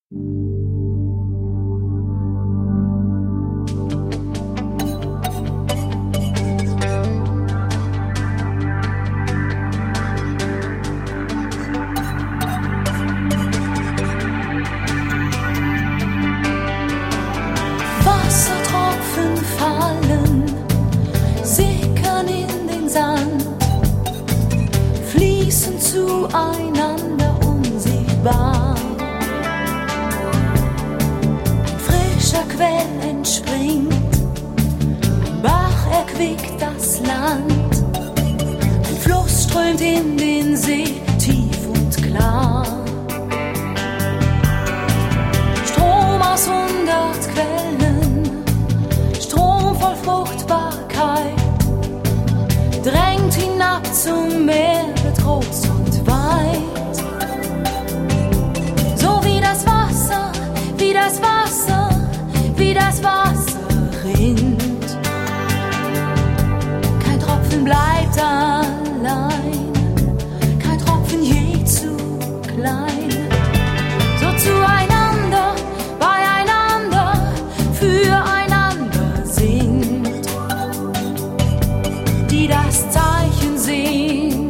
Wassertropfen fallen, sickern in den Sand, fließen zueinander unsichtbar. Ein frischer Quell entspringt, ein Bach erquickt das Land, ein Fluss strömt in den See, tief und klar. Strom aus 100 Quellen, Strom voll Fruchtbarkeit, drängt hinab zum Meer, groß und weit. So wie das Wasser, wie das Wasser, wie das Wasser rinnt. Kein Tropfen bleibt allein, kein Tropfen je zu klein. So zueinander, beieinander, füreinander singt, die das Zeichen sehen.